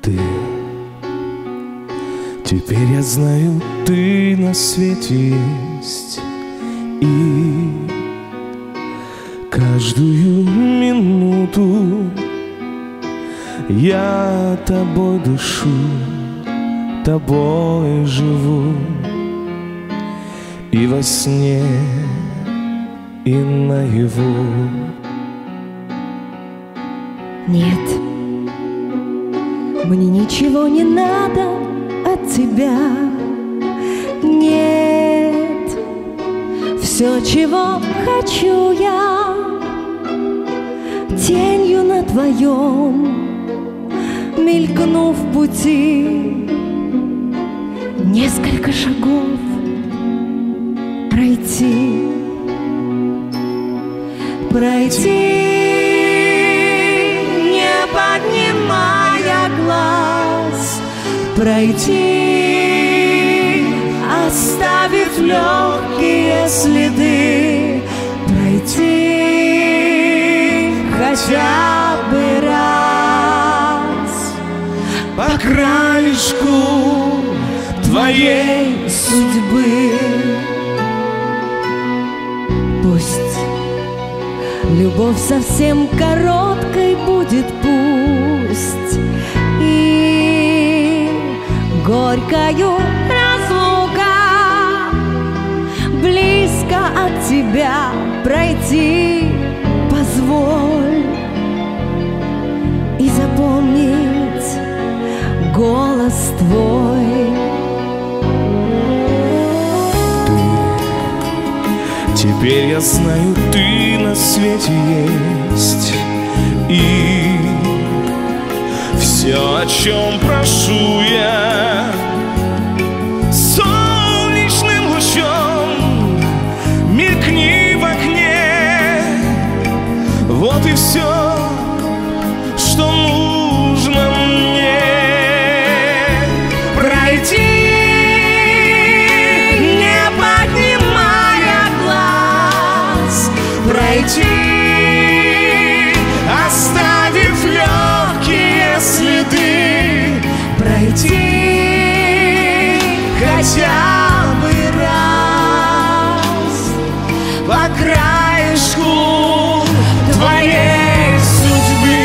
Ты, теперь я знаю, ты на свете есть, и каждую минуту я тобой дышу, тобой живу, и во сне, и наяву. Нет, мне ничего не надо от тебя. Нет, все, чего хочу я, тенью на твоем мелькнув пути, несколько шагов пройти, не поднимая глаз, пройти, оставив легкие следы, пройти хотя бы раз по краешку твоей судьбы. Пусть любовь совсем короткой будет, пусть и горькою разлука, близко от тебя пройти позволь и запомнить голос твой. Теперь я знаю, ты на свете есть, и все, о чем прошу я, солнечным лучом мелькни в окне. Вот и все, что нужно мне. Пройти, пройти, оставив легкие следы, пройти хотя бы раз по краешку твоей судьбы.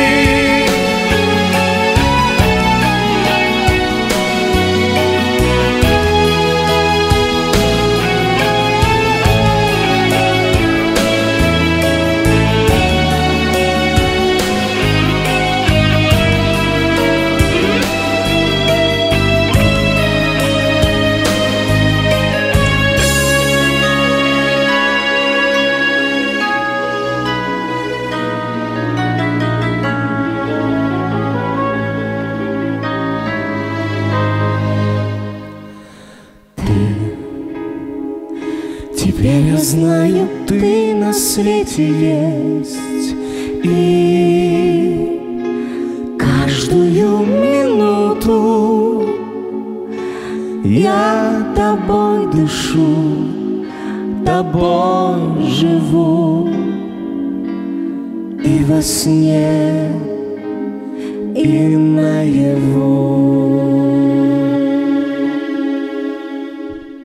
Теперь я знаю, ты на свете есть, и каждую минуту я тобой дышу, тобой живу, и во сне, и наяву.